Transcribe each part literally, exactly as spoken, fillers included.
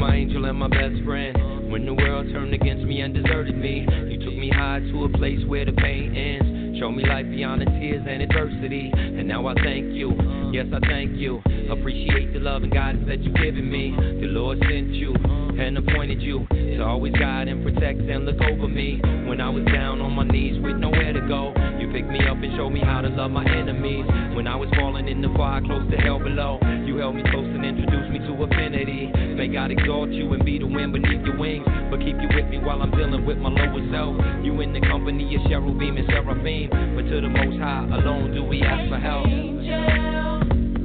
my angel and my best friend. When the world turned against me and deserted me, you took me high to a place where the pain ends. Show me life beyond the tears and adversity. And now I thank you, yes I thank you. Appreciate the love and guidance that you've given me. The Lord sent you and appointed you to always guide and protect and look over me. When I was down on my knees with nowhere to go, you picked me up and showed me how to love my enemies. When I was falling in the fire close to hell below, you held me close and introduced me to affinity. May God exalt you and be the wind beneath your wings, but keep you with me while I'm dealing with my lower self. You in the company of cherubim and seraphim, but to the Most High alone do we ask for help. Angel.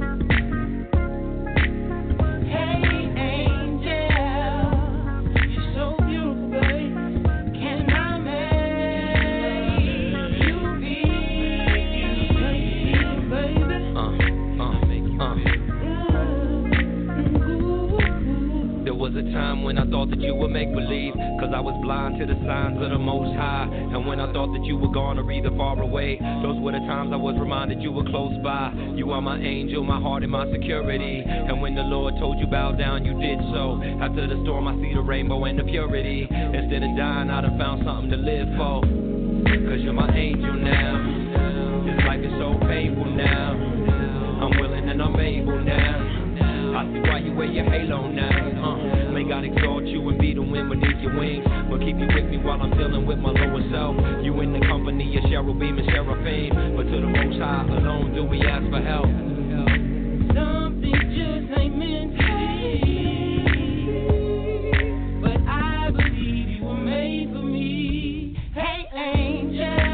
Time when I thought that you would make believe, cause I was blind to the signs of the Most High. And when I thought that you were gone or either far away, those were the times I was reminded you were close by. You are my angel, my heart and my security. And when the Lord told you bow down, you did so. After the storm I see the rainbow and the purity. Instead of dying I'd have found something to live for, cause you're my angel now. This life is so painful now. I'm willing and I'm able now. I see why you wear your halo now. Uh, may God exalt you and be the wind beneath your wings, but keep you with me while I'm dealing with my lower self. You in the company of cherubim and seraphim, but to the Most High alone do we ask for help. Something just ain't meant to be, but I believe you were made for me. Hey angel.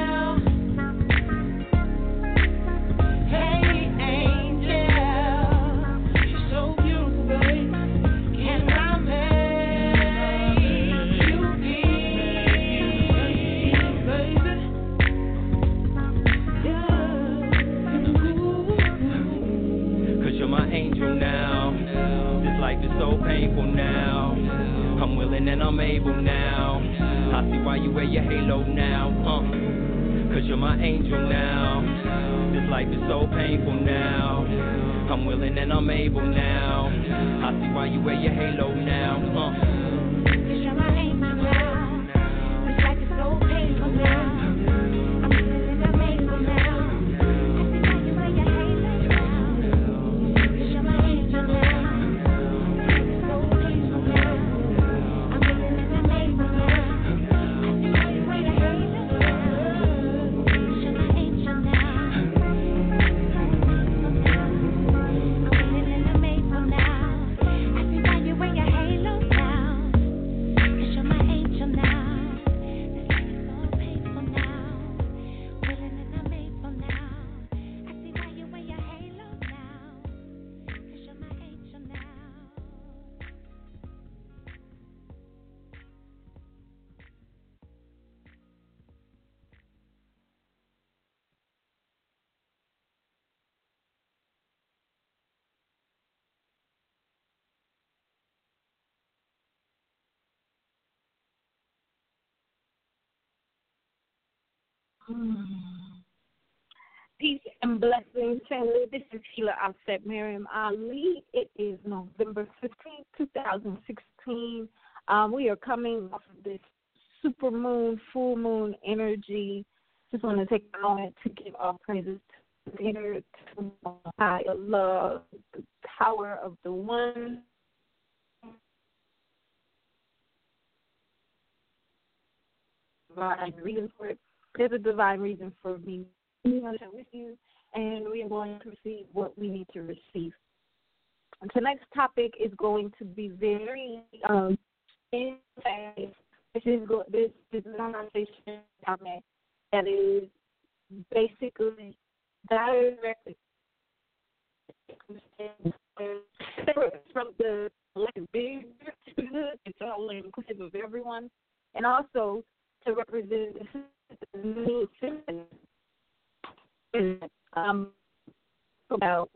So painful now. I'm willing and I'm able now. I see why you wear your halo now. Uh, cause you're my angel now. This life is so painful now. I'm willing and I'm able now. I see why you wear your halo now. Uh, cause you're my angel now. This life is so painful now. Peace and blessings, family. This is Sheila Offset Miriam Ali. It is November fifteenth, twenty sixteen. Um, we are coming off of this super moon, full moon energy. Just want to take a moment to give all praises to the inner, to high love, the power of the one. Divine reason for it. There's a divine reason for me with you, and we are going to receive what we need to receive. And tonight's topic is going to be very um, insane. This is this is a conversation topic that is basically directly from the like big to the good. It's all inclusive of everyone, and also to represent the new system. Um, about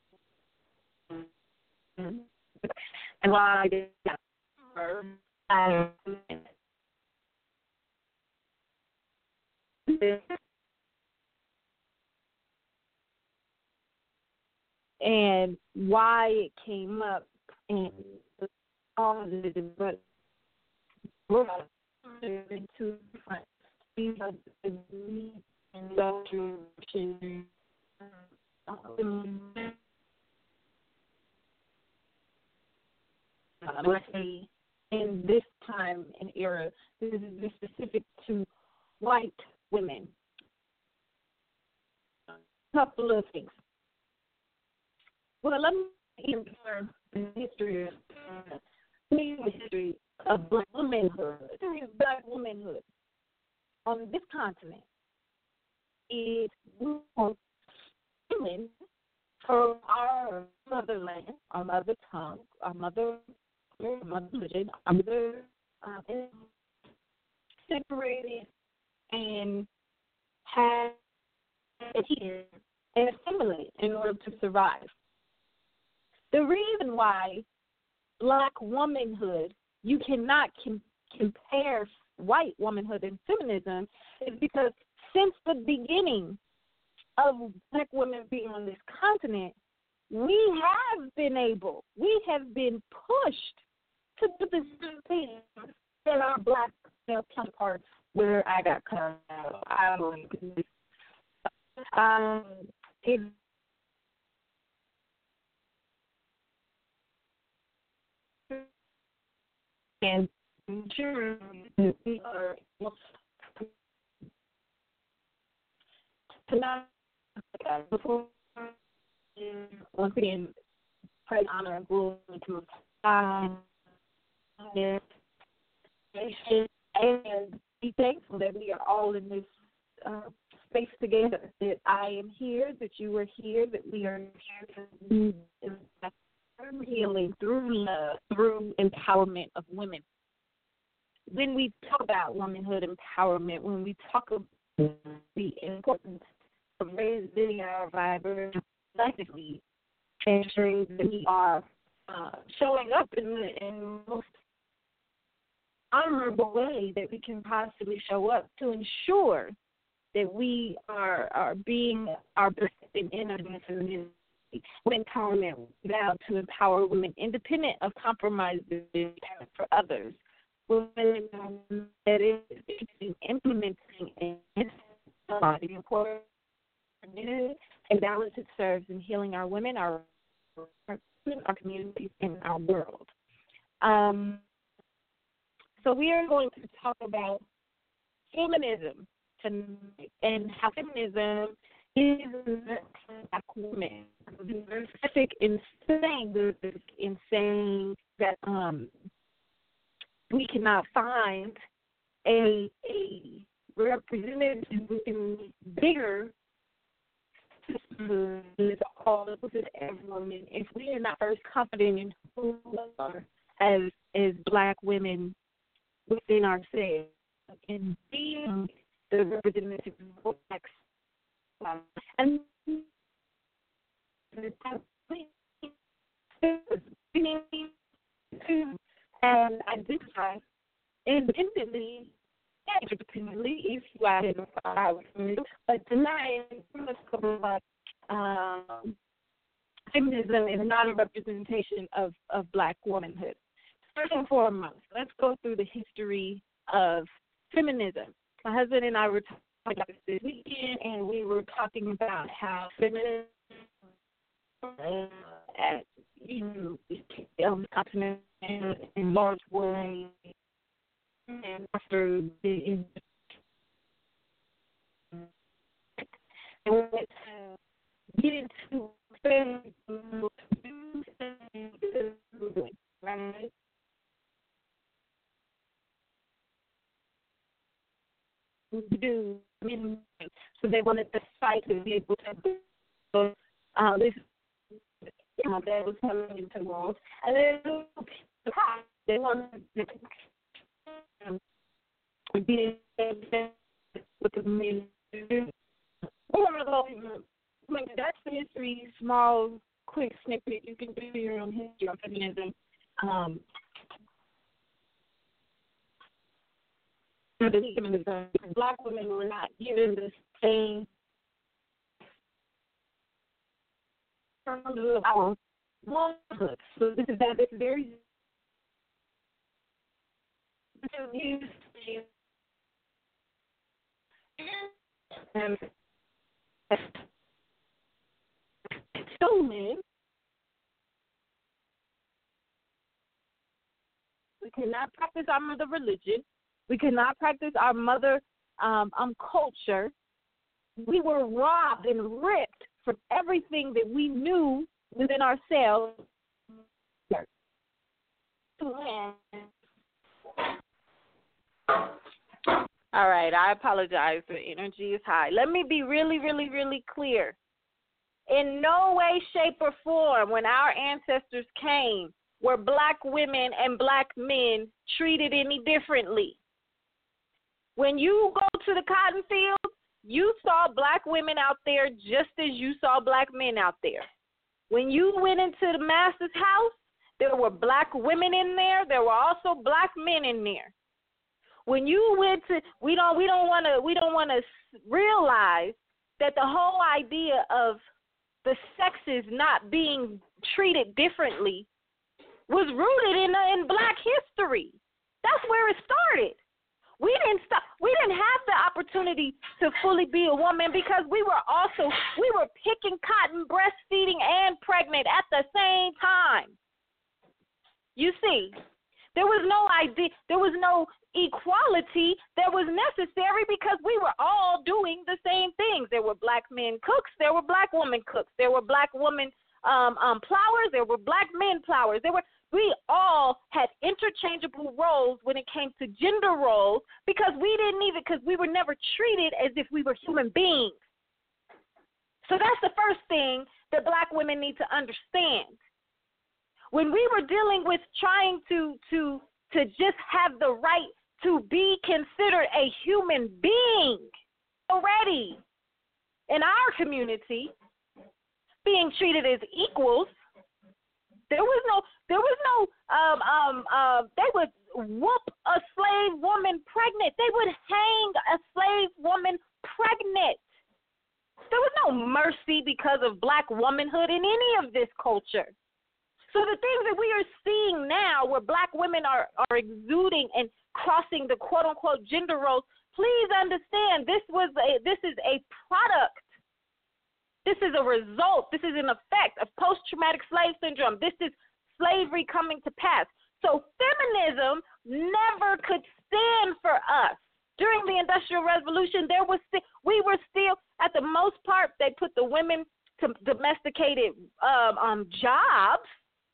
and why I did that. I, and why it came up and all of this, but we're not into different things of the industrial revolution. Um, let's say in this time and era, this is specific to white women. A couple of things. Well, let me infer the history of uh, the history of black womanhood. The history of black womanhood on this continent is women from our motherland, our mother tongue, our mother, our mother religion, our mother uh, separated and had adhered and assimilated in order to survive. The reason why black womanhood, you cannot com- compare white womanhood and feminism, is because since the beginning of black women being on this continent, we have been able, we have been pushed to do the same thing that our black male counterparts, where I got cut out. I don't know. Um, it, and sure, we are tonight. Before once again, praise, honor, and glory to um, and be thankful that we are all in this uh, space together. That I am here, that you are here, that we are here to do healing through love, through empowerment of women. When we talk about womanhood empowerment, when we talk about the importance of raising our vibration collectively, ensuring that we are uh, showing up in the in most honorable way that we can possibly show up to ensure that we are are being our best in inner empowerment, vow to empower women independent of compromises for others. Women that is implementing and the important and balance it serves in healing our women, our our communities, and our world. Um, so we are going to talk about feminism tonight and how feminism is black women. Very specific in saying in saying that um, we cannot find a a representative within bigger system is all inclusive every woman. If we are not first confident in who we are as as black women within ourselves and being the representative of black um, and to and identify independently and independently if you identify with me. But tonight, we're going to talk about um, feminism is not a representation of, of black womanhood. First and foremost, let's go through the history of feminism. My husband and I were talking about this this weekend, and we were talking about how feminism uh, at you know, on the continent in, in large ways, and after the and we went to get into feminism, right? Do so they wanted the site to be able to so, uh, this you know, that was coming into the world, and then they wanted to um, be with the community. That's the history, small, quick snippet. You can do your own history on feminism. Um, Black women were not given the same our womanhood. So this is that it's very you see um, stolen. We cannot practice our mother religion. We cannot practice our mother um, um, culture. We were robbed and ripped from everything that we knew within ourselves. All right, I apologize. The energy is high. Let me be really, really, really clear. In no way, shape, or form, when our ancestors came, were black women and black men treated any differently. When you go to the cotton fields, you saw black women out there just as you saw black men out there. When you went into the master's house, there were black women in there. There were also black men in there. When you went to, we don't, we don't want to, we don't want to realize that the whole idea of the sexes not being treated differently was rooted in in black history. That's where it started. We didn't stop. We didn't have the opportunity to fully be a woman because we were also we were picking cotton, breastfeeding, and pregnant at the same time. You see, there was no idea. There was no equality that was necessary because we were all doing the same things. There were black men cooks. There were black women cooks. There were black women um, um, plowers. There were black men plowers. There were. We all had interchangeable roles when it came to gender roles because we didn't even, because we were never treated as if we were human beings. So that's the first thing that black women need to understand. When we were dealing with trying to to to just have the right to be considered a human being already in our community, being treated as equals, There was no, there was no, um, um, uh, they would whoop a slave woman pregnant. They would hang a slave woman pregnant. There was no mercy because of black womanhood in any of this culture. So the things that we are seeing now where black women are, are exuding and crossing the quote-unquote gender roles, please understand this was a, this is a product. This is a result. This is an effect of post-traumatic slave syndrome. This is slavery coming to pass. So feminism never could stand for us. During the Industrial Revolution, there was st- we were still, at the most part, they put the women to domesticated um, um, jobs,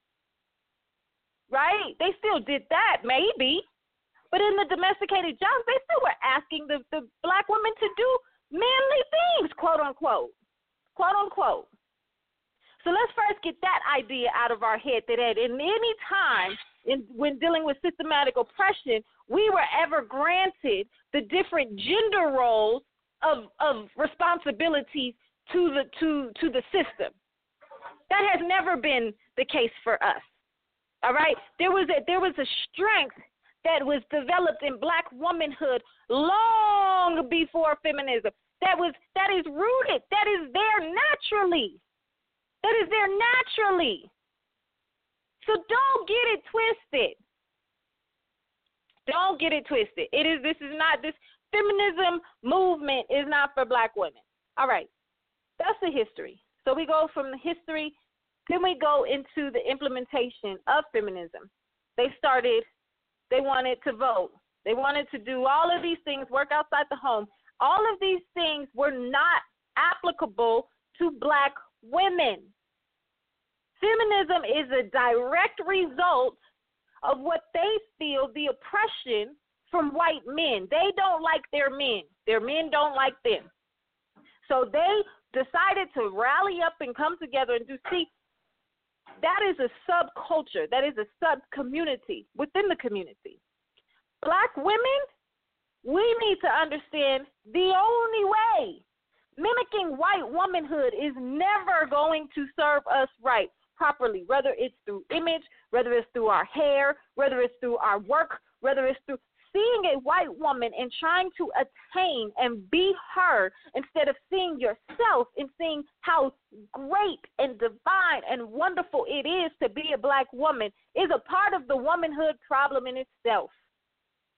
right? They still did that, maybe. But in the domesticated jobs, they still were asking the, the black women to do manly things, quote unquote. Quote unquote. So let's first get that idea out of our head that at in any time in, when dealing with systematic oppression, we were ever granted the different gender roles of, of responsibilities to the to to the system. That has never been the case for us. All right? There was a there was a strength that was developed in black womanhood long before feminism. That was that is rooted. That is there naturally. That is there naturally. So don't get it twisted. Don't get it twisted. It is this is not this feminism movement is not for black women. All right. That's the history. So we go from the history, then we go into the implementation of feminism. They started, they wanted to vote. They wanted to do all of these things, work outside the home. All of these things were not applicable to black women. Feminism is a direct result of what they feel the oppression from white men. They don't like their men. Their men don't like them. So they decided to rally up and come together and do, see, that is a subculture. That is a sub-community within the community. Black women, we need to understand the only way mimicking white womanhood is never going to serve us right properly, whether it's through image, whether it's through our hair, whether it's through our work, whether it's through seeing a white woman and trying to attain and be her instead of seeing yourself and seeing how great and divine and wonderful it is to be a black woman is a part of the womanhood problem in itself.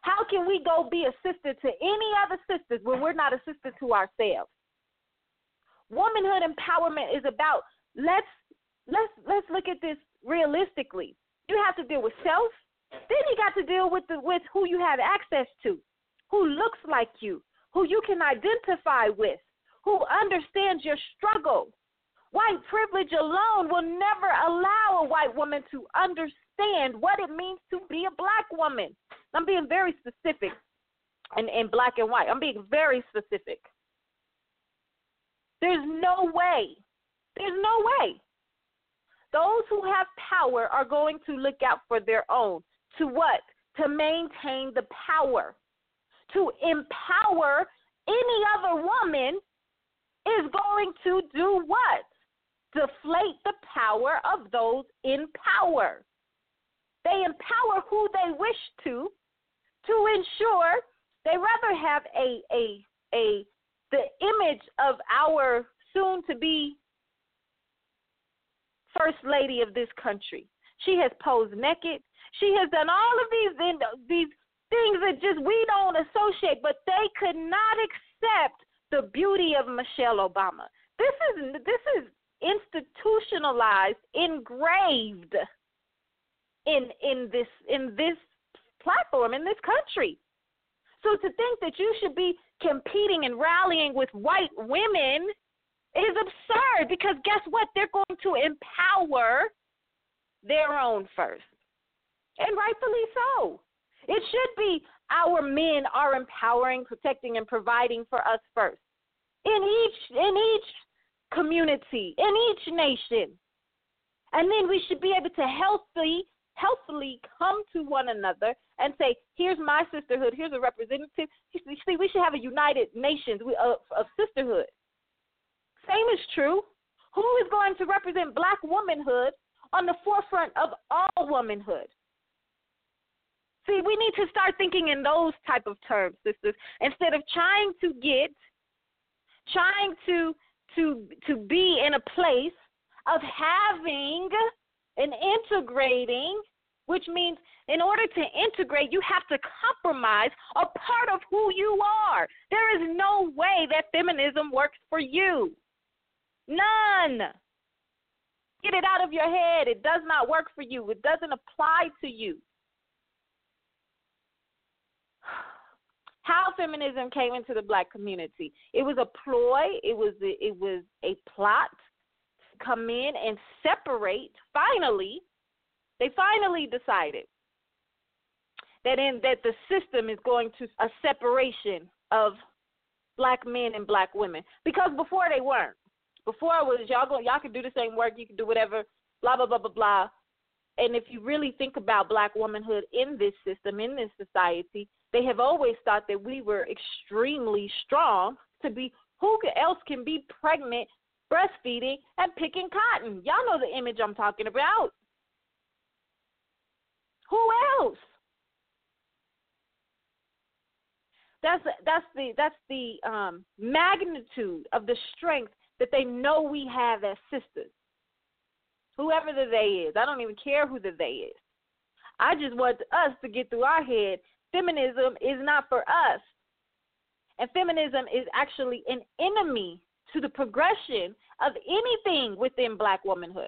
How can we go be a sister to any other sisters when we're not a sister to ourselves? Womanhood empowerment is about let's let's let's look at this realistically. You have to deal with self, then you got to deal with the with who you have access to, who looks like you, who you can identify with, who understands your struggle. White privilege alone will never allow a white woman to understand what it means to be a black woman. I'm being very specific in, in black and white. I'm being very specific. There's no way. There's no way. Those who have power are going to look out for their own. To what? To maintain the power. To empower any other woman is going to do what? Deflate the power of those in power. They empower who they wish to, to ensure they rather have a a a the image of our soon-to-be First Lady of this country. She has posed naked. She has done all of these these things that just we don't associate, but they could not accept the beauty of Michelle Obama. This is this is institutionalized, engraved in in this in this platform, in this country. So to think that you should be competing and rallying with white women is absurd, because guess what? They're going to empower their own first. And rightfully so. It should be our men are empowering, protecting, and providing for us first. In each in each community, in each nation. And then we should be able to healthily, healthily come to one another and say, here's my sisterhood, here's a representative. You see, we should have a United Nations of, of sisterhood. Same is true. Who is going to represent black womanhood on the forefront of all womanhood? See, we need to start thinking in those type of terms, sisters, instead of trying to get, trying to to to be in a place of having and integrating, which means in order to integrate, you have to compromise a part of who you are. There is no way that feminism works for you. None. Get it out of your head. It does not work for you. It doesn't apply to you. How feminism came into the black community. It was a ploy. It was a, it was a plot to come in and separate. Finally, they finally decided that in that the system is going to a separation of black men and black women, because before they weren't. Before it was y'all go y'all can do the same work, you can do whatever, blah blah blah blah blah. And if you really think about black womanhood in this system, in this society, they have always thought that we were extremely strong to be, who else can be pregnant, breastfeeding, and picking cotton? Y'all know the image I'm talking about. Who else? That's that's the that's the um, magnitude of the strength that they know we have as sisters. Whoever the they is, I don't even care who the they is. I just want us to get through our head. Feminism is not for us. And feminism is actually an enemy to the progression of anything within black womanhood.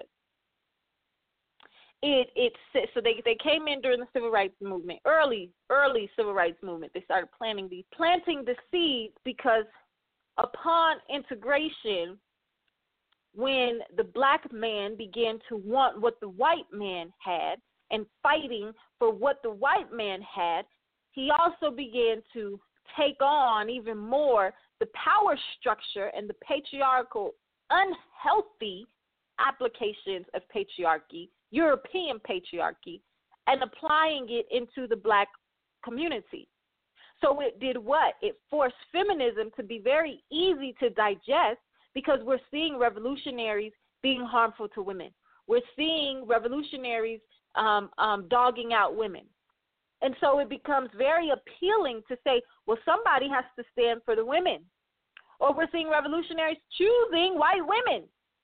It it so they they came in during the civil rights movement, early early civil rights movement. They started planting these planting the seeds, because upon integration, when the black man began to want what the white man had and fighting for what the white man had, he also began to take on even more the power structure and the patriarchal, unhealthy applications of patriarchy, European patriarchy, and applying it into the black community. So it did what? It forced feminism to be very easy to digest, because we're seeing revolutionaries being harmful to women. We're seeing revolutionaries um, um, dogging out women. And so it becomes very appealing to say, well, somebody has to stand for the women. Or we're seeing revolutionaries choosing white women.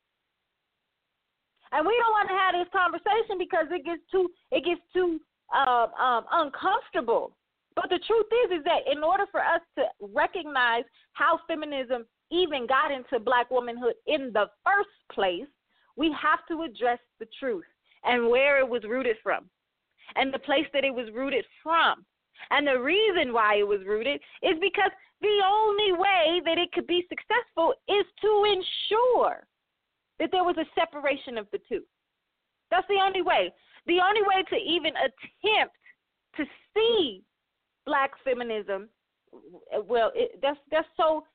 And we don't want to have this conversation because it gets too it gets too uh, um, uncomfortable. But But the truth is, is that in order for us to recognize how feminism even got into black womanhood in the first place, we have to address the truth and where it was rooted from and the place that it was rooted from. And the reason why it was rooted is because the only way that it could be successful is to ensure that there was a separation of the two. That's the only way. The only way to even attempt to see black feminism, well, it, that's that's so,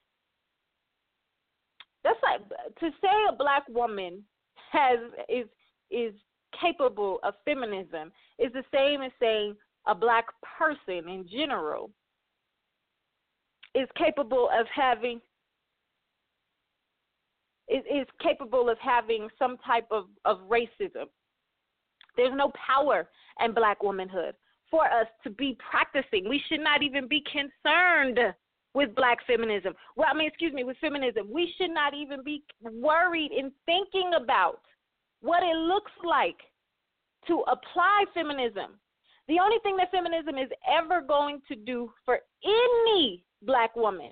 that's like, to say a black woman has is is capable of feminism is the same as saying a black person in general is capable of having is, is capable of having some type of, of racism. There's no power in black womanhood for us to be practicing. We should not even be concerned with black feminism. Well, I mean, excuse me, with feminism. We should not even be worried in thinking about what it looks like to apply feminism. The only thing that feminism is ever going to do for any black woman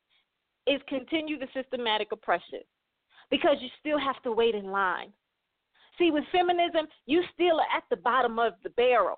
is continue the systematic oppression, because you still have to wait in line. See, with feminism, you still are at the bottom of the barrel,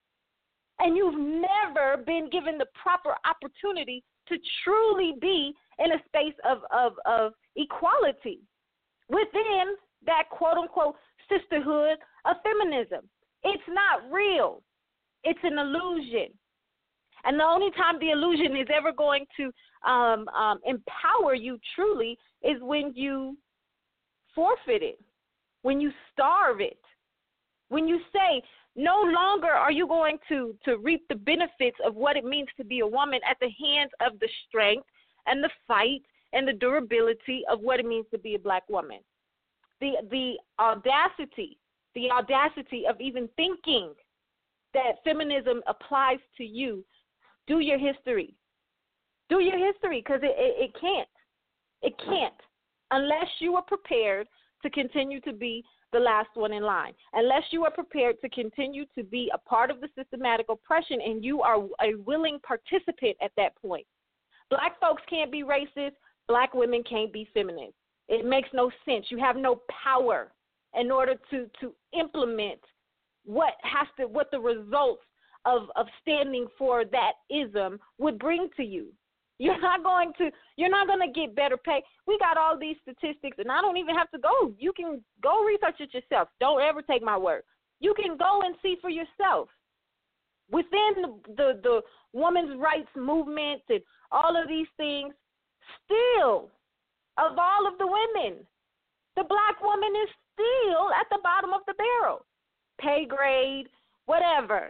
and you've never been given the proper opportunity to truly be in a space of, of, of equality within that quote-unquote sisterhood of feminism. It's not real. It's an illusion. And the only time the illusion is ever going to um, um, empower you truly is when you forfeit it, when you starve it, when you say, no longer are you going to, to reap the benefits of what it means to be a woman at the hands of the strength and the fight and the durability of what it means to be a black woman. The the audacity, the audacity of even thinking that feminism applies to you. Do your history. Do your history, because it, it, it can't. It can't unless you are prepared to continue to be the last one in line, unless you are prepared to continue to be a part of the systematic oppression and you are a willing participant at that point. Black folks can't be racist. Black women can't be feminist. It makes no sense. You have no power in order to, to implement what has to what the results of, of standing for that ism would bring to you. You're not going to you're not going to get better pay. We got all these statistics, and I don't even have to go. You can go research it yourself. Don't ever take my word. You can go and see for yourself. Within the, the, the women's rights movement and all of these things, still, of all of the women, the black woman is still at the bottom of the barrel. Pay grade, whatever.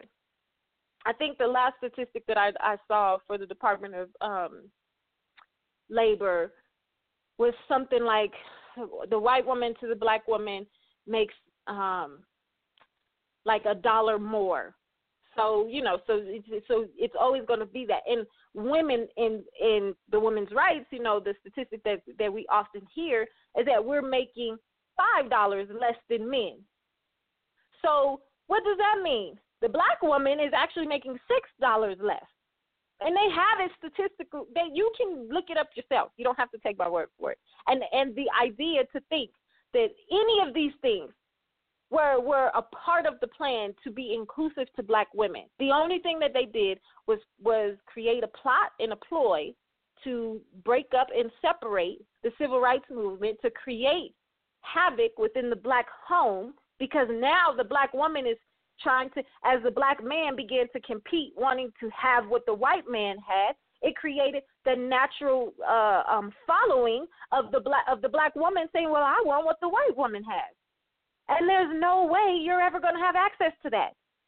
I think the last statistic that I, I saw for the Department of um, Labor was something like the white woman to the black woman makes um, like a dollar more. So, you know, so it's, so it's always going to be that. And women in, in the women's rights, you know, the statistic that, that we often hear is that we're making five dollars less than men. So what does that mean? The black woman is actually making six dollars less. And they have it statistical. They, you can look it up yourself. You don't have to take my word for it. And and the idea to think that any of these things were, were a part of the plan to be inclusive to black women. The only thing that they did was, was create a plot and a ploy to break up and separate the civil rights movement, to create havoc within the black home, because now the black woman is trying to, as the black man began to compete, wanting to have what the white man had, it created the natural uh, um, following of the black of the black woman saying, well, I want what the white woman has. And there's no way you're ever going to have access to that.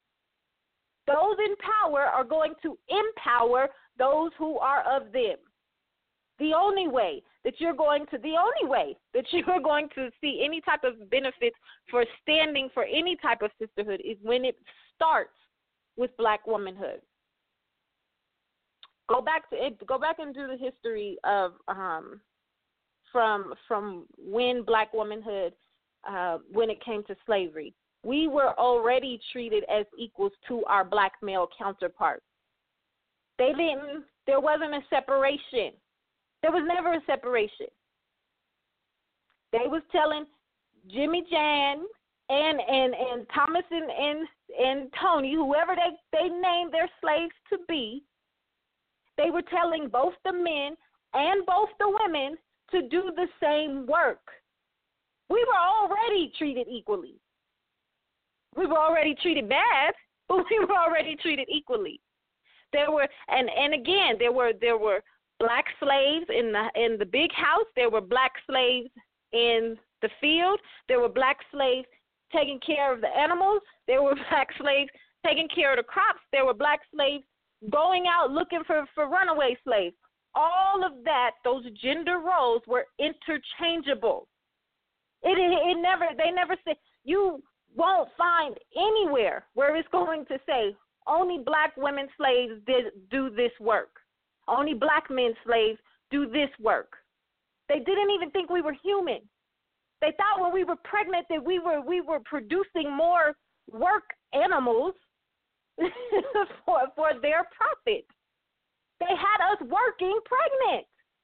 Those in power are going to empower those who are of them. The only way that you're going to, the only way that you're going to see any type of benefits for standing for any type of sisterhood is when it starts with black womanhood. Go back to it. Go back and do the history of um, from from when black womanhood, uh, when it came to slavery. We were already treated as equals to our black male counterparts. They didn't, there wasn't a separation. There was never a separation. They was telling Jimmy Jan and and, and Thomas and, and and Tony, whoever they, they named their slaves to be, they were telling both the men and both the women to do the same work. We were already treated equally. We were already treated bad, but we were already treated equally. There were, and, and again, there were there were black slaves in the in the big house. There were black slaves in the field. There were black slaves taking care of the animals. There were black slaves taking care of the crops. There were black slaves going out looking for, for runaway slaves. All of that, those gender roles were interchangeable. It, it, it never, they never said, you won't find anywhere where it's going to say only black women slaves did, do this work. Only black men slaves do this work. They didn't even think we were human. They thought when we were pregnant that we were we were producing more work animals for for their profit. They had us working pregnant.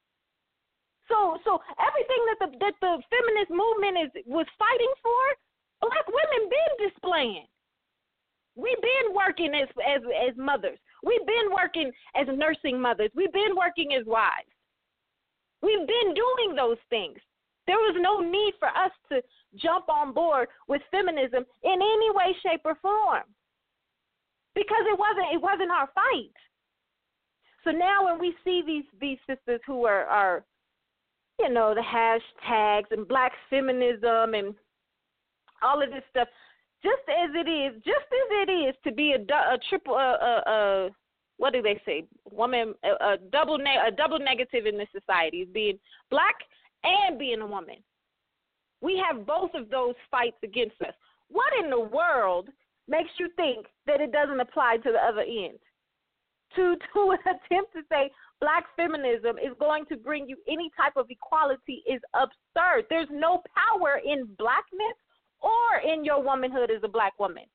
So so everything that the that the feminist movement is was fighting for, black women been displaying. We've been working as as as mothers. We've been working as nursing mothers. We've been working as wives. We've been doing those things. There was no need for us to jump on board with feminism in any way, shape, or form, because it wasn't it wasn't our fight. So now when we see these these sisters who are, are you know, the hashtags and black feminism and all of this stuff, just as it is, just as it is to be a, a triple, a, a, a what do they say, woman, a, a double, ne- a double negative in this society is being black and being a woman. We have both of those fights against us. What in the world makes you think that it doesn't apply to the other end? To to attempt to say black feminism is going to bring you any type of equality is absurd. There's no power in blackness or in your womanhood as a black woman.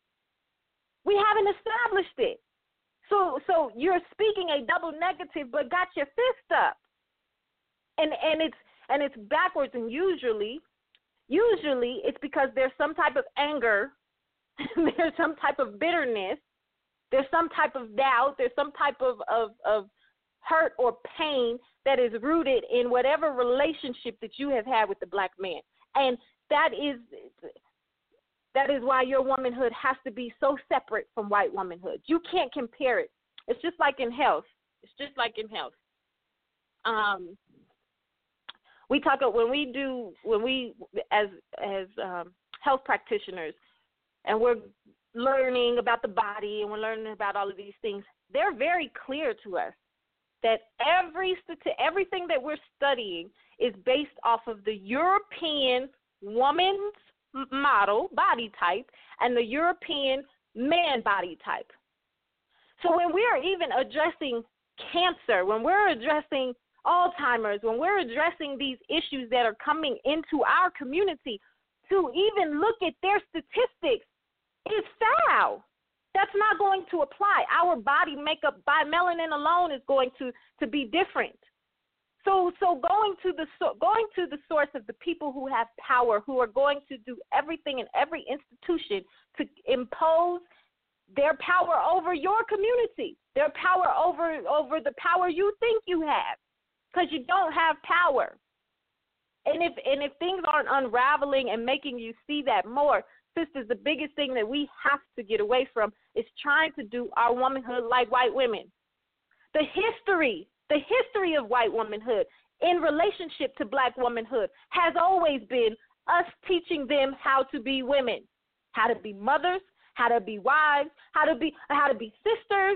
We haven't established it. So so you're speaking a double negative but got your fist up. And and it's and it's backwards, and usually usually it's because there's some type of anger, there's some type of bitterness, there's some type of doubt, there's some type of, of, of hurt or pain that is rooted in whatever relationship that you have had with the black man. And that is that is why your womanhood has to be so separate from white womanhood. You can't compare it. It's just like in health. It's just like in health. Um, we talk when we do when we as as um, health practitioners, and we're learning about the body and we're learning about all of these things. They're very clear to us that every everything that we're studying is based off of the European woman's model body type and the European man body type. So when we're even addressing cancer, when we're addressing Alzheimer's, when we're addressing these issues that are coming into our community, to even look at their statistics is foul. That's not going to apply. Our body makeup by melanin alone is going to, to be different. So so going to the so, going to the source of the people who have power, who are going to do everything in every institution to impose their power over your community, their power over over the power you think you have, because you don't have power. And if and if things aren't unraveling and making you see that more, sisters, the biggest thing that we have to get away from is trying to do our womanhood like white women. The history, the history of white womanhood in relationship to black womanhood has always been us teaching them how to be women, how to be mothers, how to be wives, how to be how to be sisters.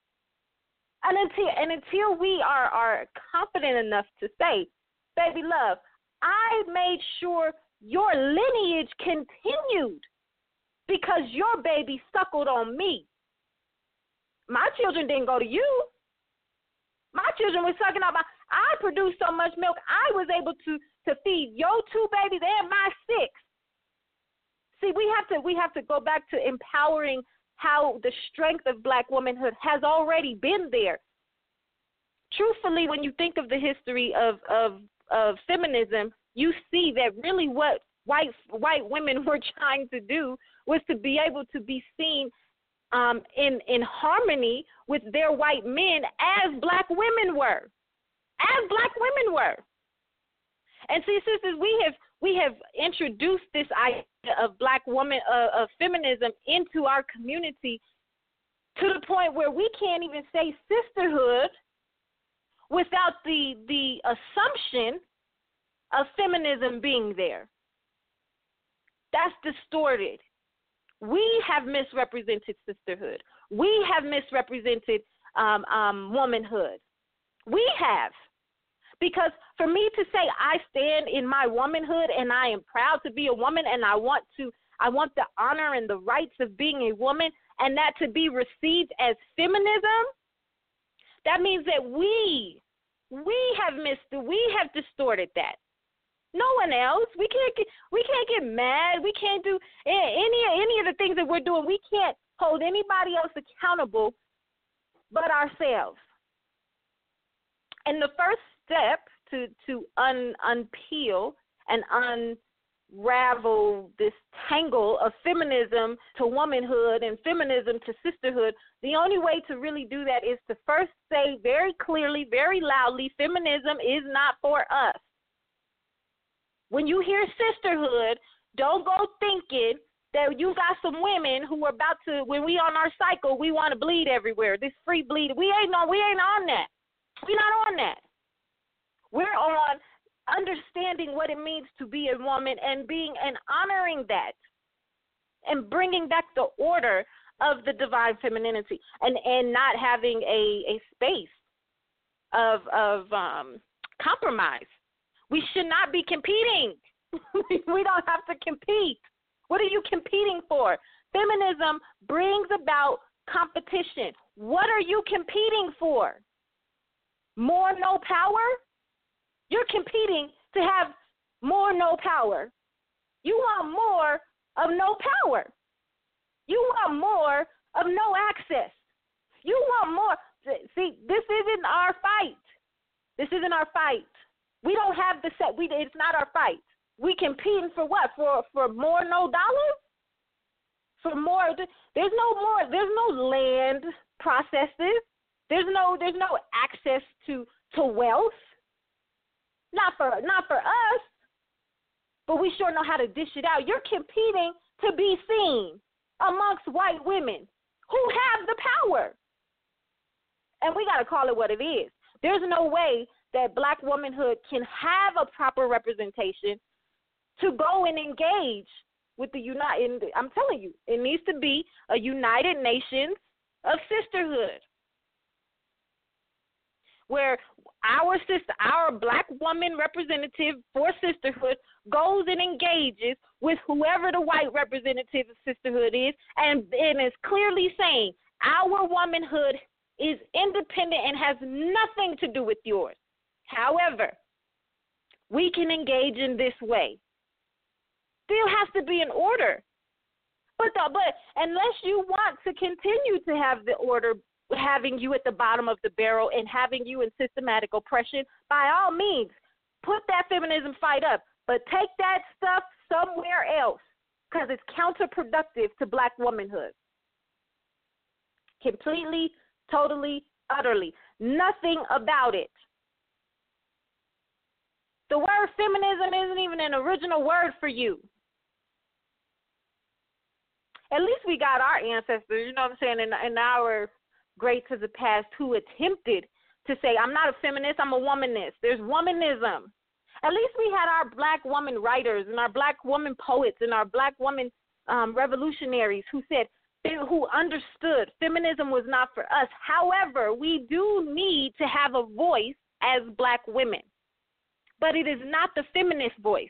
And until and until we are, are confident enough to say, baby love, I made sure your lineage continued because your baby suckled on me. My children didn't go to you. My children were sucking on my, I produced so much milk, I was able to, to feed your two babies and my six. See, we have to we have to go back to empowering how the strength of black womanhood has already been there. Truthfully, when you think of the history of, of, of feminism, you see that really what white white women were trying to do was to be able to be seen um, in, in harmony with their white men as black women were. As black women were. And see, sisters, we have we have introduced this idea of black woman, uh, of feminism into our community to the point where we can't even say sisterhood without the the assumption of feminism being there. That's distorted. We have misrepresented sisterhood. We have misrepresented um, um, womanhood. We have. Because for me to say I stand in my womanhood and I am proud to be a woman and I want to, I want the honor and the rights of being a woman, and that to be received as feminism, that means that we, we have missed, we have distorted that. No one else. We can't get, we can't get mad. We can't do any any of the things that we're doing. We can't hold anybody else accountable but ourselves. And the first step to to un, unpeel and unravel this tangle of feminism to womanhood and feminism to sisterhood, the only way to really do that is to first say very clearly, very loudly, feminism is not for us. When you hear sisterhood, don't go thinking that you got some women who are about to, when we on our cycle, we want to bleed everywhere. This free bleed, we ain't on, we ain't on that. We're not on that. We're on understanding what it means to be a woman and being and honoring that and bringing back the order of the divine femininity and, and not having a, a space of of um, compromise. We should not be competing. We don't have to compete. What are you competing for? Feminism brings about competition. What are you competing for? More no power? You're competing to have more no power. You want more of no power. You want more of no access. You want more. See, this isn't our fight. This isn't our fight. We don't have the set. We it's not our fight. We competing for what? For for more no dollars? For more? There's no more. There's no land processes. There's no there's no access to to wealth. Not for not for us. But we sure know how to dish it out. You're competing to be seen amongst white women who have the power. And we got to call it what it is. There's no way that black womanhood can have a proper representation to go and engage with the United. I'm telling you, it needs to be a United Nations of sisterhood, where our sister, our black woman representative for sisterhood goes and engages with whoever the white representative of sisterhood is, and, and is clearly saying our womanhood is independent and has nothing to do with yours. However, we can engage in this way. Still has to be an order. But the, but unless you want to continue to have the order having you at the bottom of the barrel and having you in systematic oppression, by all means, put that feminism fight up. But take that stuff somewhere else, because it's counterproductive to black womanhood. Completely, totally, utterly. Nothing about it. The word feminism isn't even an original word for you. At least we got our ancestors, you know what I'm saying, in, in our greats of the past who attempted to say, I'm not a feminist, I'm a womanist. There's womanism. At least we had our black woman writers and our black woman poets and our black woman um, revolutionaries who said, who understood feminism was not for us. However, we do need to have a voice as black women. But it is not the feminist voice.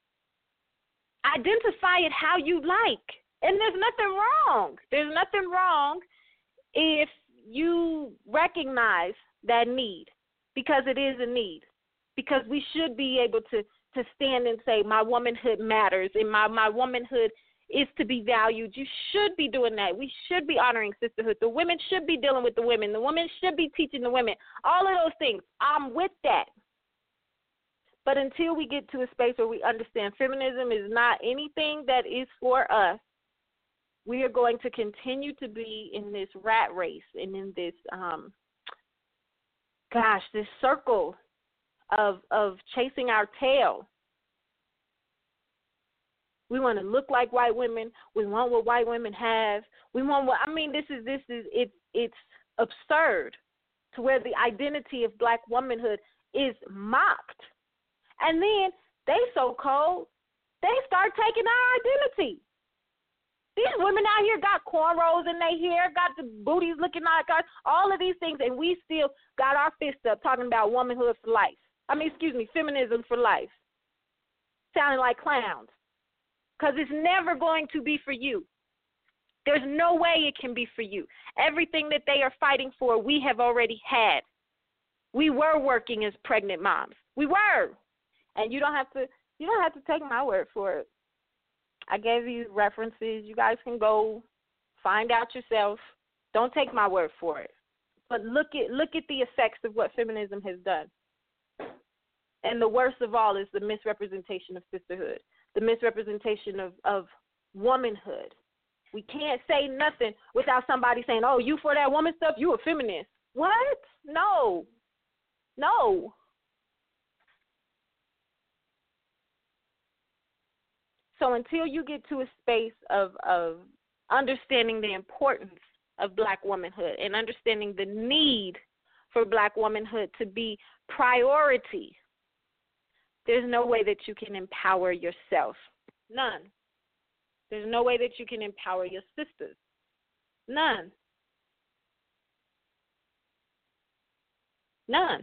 Identify it how you like. And there's nothing wrong. There's nothing wrong if you recognize that need, because it is a need. Because we should be able to, to stand and say, my womanhood matters, and my, my womanhood is to be valued. You should be doing that. We should be honoring sisterhood. The women should be dealing with the women. The women should be teaching the women. All of those things. I'm with that. But until we get to a space where we understand feminism is not anything that is for us, we are going to continue to be in this rat race and in this, um, gosh, this circle of of chasing our tail. We want to look like white women. We want what white women have. We want what, I mean, this is, this is, it's, it's absurd to where the identity of black womanhood is mocked. And then they so cold, they start taking our identity. These women out here got cornrows in their hair, got the booties looking like us, all of these things, and we still got our fists up talking about womanhood for life. I mean, excuse me, feminism for life. Sounding like clowns. Because it's never going to be for you. There's no way it can be for you. Everything that they are fighting for, we have already had. We were working as pregnant moms. We were. And you don't have to you don't have to take my word for it. I gave you references. You guys can go find out yourself. Don't take my word for it. But look at look at the effects of what feminism has done. And the worst of all is the misrepresentation of sisterhood, the misrepresentation of, of womanhood. We can't say nothing without somebody saying, oh, you for that woman stuff, you a feminist. What? No. No. So until you get to a space of, of understanding the importance of black womanhood and understanding the need for black womanhood to be priority, there's no way that you can empower yourself. None. There's no way that you can empower your sisters. None. None.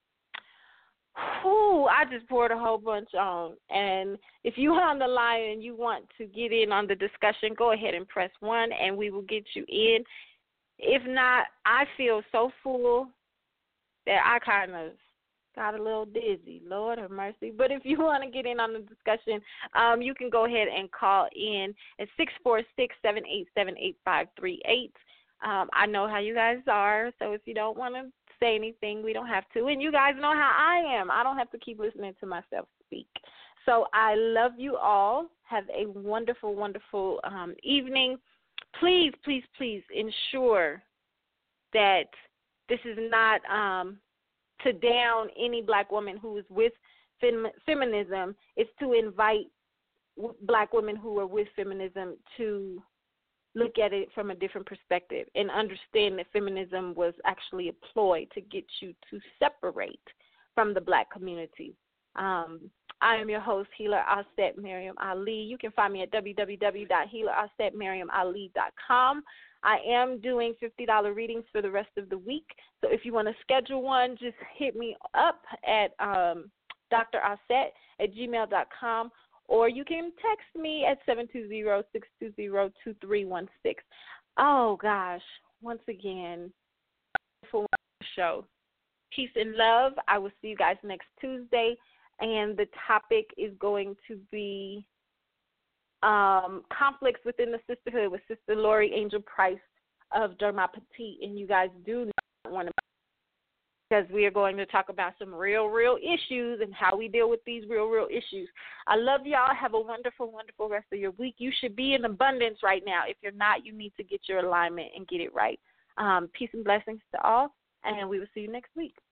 Ooh, I just poured a whole bunch on. And if you're on the line and you want to get in on the discussion, go ahead and press one and we will get you in. If not, I feel so full that I kind of got a little dizzy. Lord have mercy. But if you want to get in on the discussion, um, you can go ahead and call in at six four six, seven eight seven, eight five three eight. Um, I know how you guys are, so if you don't want to say anything, we don't have to. And you guys know how I am. I don't have to keep listening to myself speak. So I love you all. Have a wonderful, wonderful um, evening. Please, please, please ensure that this is not um, to down any black woman who is with fem- feminism. It's to invite w- black women who are with feminism to look at it from a different perspective and understand that feminism was actually a ploy to get you to separate from the black community. Um, I am your host, Healer Auset Miriam Ali. You can find me at w w w dot healer auset miriam ali dot com. I am doing fifty dollars readings for the rest of the week. So if you want to schedule one, just hit me up at um, d r auset at gmail dot com. Or you can text me at seven two zero, six two zero, two three one six. Oh, gosh. Once again, for the show. Peace and love. I will see you guys next Tuesday. And the topic is going to be um, conflicts within the sisterhood with Sister Lori Angel Price of Derma Petit. And you guys do not want to, because we are going to talk about some real, real issues and how we deal with these real, real issues. I love y'all. Have a wonderful, wonderful rest of your week. You should be in abundance right now. If you're not, you need to get your alignment and get it right. Um, peace and blessings to all, and we will see you next week.